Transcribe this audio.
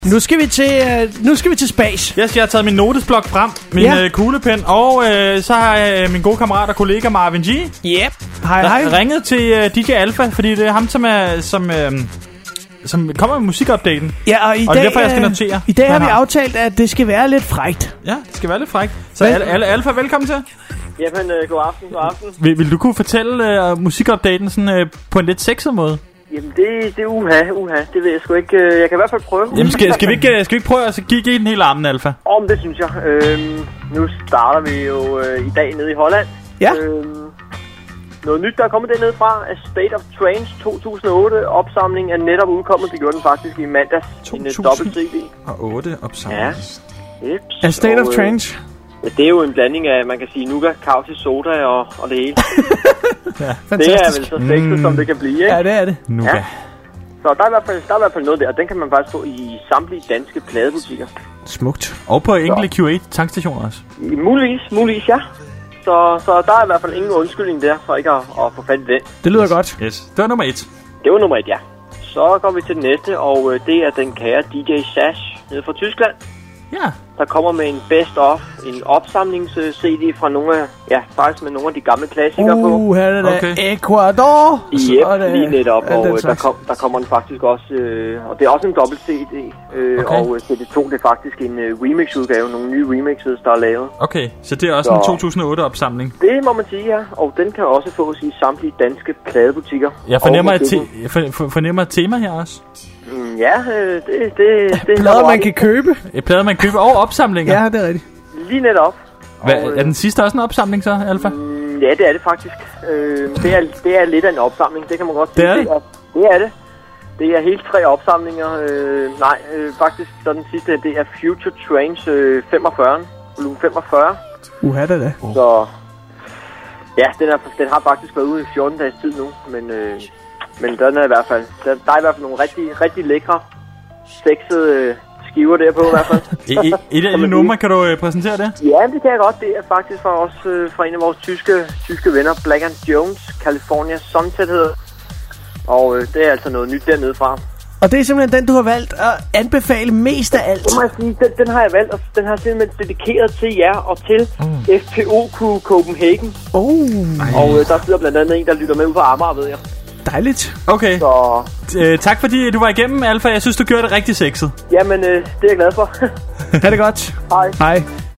Nu skal vi til spas. Yes, jeg har taget min notesblok frem, min kuglepen, og så har jeg min gode kammerat og kollega Marvin G. Yep. Hej. Ringet til DJ Alpha, fordi det er ham, som kommer med musikupdaten. Ja, og det er derfor, jeg skal notere. I dag har vi aftalt, at det skal være lidt frækt. Ja, det skal være lidt frækt. Så Alpha, velkommen til. Jamen, god aften. Vil du kunne fortælle musikupdaten sådan, på en lidt sexet måde? Jamen, det er uha. Det ved jeg sgu ikke. Jeg kan i hvert fald prøve. Jamen, skal vi ikke prøve at give den hele armen, Alpha? Det synes jeg. Nu starter vi jo i dag nede i Holland. Ja. Noget nyt, der er kommet dernede fra, A State of Trance 2008. Opsamling er netop udkommet. Det gjorde den faktisk i mandags. 2008 opsamling. Ja. Yep. A State of Trance. Ja, det er jo en blanding af, man kan sige, Nuga, Kausi, Soda og det hele. Ja, fantastisk. Det er vel så sexet, som det kan blive, ikke? Ja, det er det. Nuga. Ja. Så der er i hvert fald noget der, og den kan man faktisk få i samtlige danske pladebutikker. Smukt. Og på enkelte Q8-tankstationer også. Muligvis, ja. Så der er i hvert fald ingen undskyldning der, for ikke at få fat i den. Det lyder godt. Yes, det var nummer 1. Det var nummer 1, ja. Så går vi til det næste, og det er den kære DJ Sash nede fra Tyskland. Ja. Der kommer med en best of, en opsamlings-CD fra nogle af, faktisk med nogle af de gamle klassikere på. Her er det Ecuador. Yep, lige netop, og der kommer den faktisk også, og det er også en dobbelt CD, og CD2 det er faktisk en remix-udgave, nogle nye remixes, der er lavet. Okay, så det er også en 2008-opsamling? Det må man sige, ja, og den kan også fås i samtlige danske pladebutikker. Jeg fornemmer et tema her også. Ja, det plader man kan købe. Plader man kan købe og opsamlinger. Ja, det er rigtigt. Lige netop. Er den sidste også en opsamling så, Alpha? Ja, det er det faktisk. Det er lidt af en opsamling, det kan man godt sige. Det er det. Det er helt 3 opsamlinger. Faktisk så den sidste, det er Future Trance 45, volume 45. Det er det. Så ja, den har faktisk været ude i 14 dages tid nu, men den er i hvert fald, der er i hvert fald nogle rigtig lækre, sexede skiver der på i hvert fald. Et af de numre, kan du præsentere det? Ja, det kan jeg godt. Det er faktisk fra en af vores tyske venner, Black & Jones, California Sunset hedder. Og det er altså noget nyt dernede fra. Og det er simpelthen den, du har valgt at anbefale mest af alt. Det må jeg sige, den har jeg valgt, og den har jeg simpelthen dedikeret til jer og til FPO Copenhagen. Og der sidder blandt andet en, der lytter med ud på Amager, ved jeg. Dejligt. Okay. Så tak fordi du var igennem, Alpha. Jeg synes, du gjorde det rigtig sexet. Jamen, det er jeg glad for. Ha' det godt. Hej.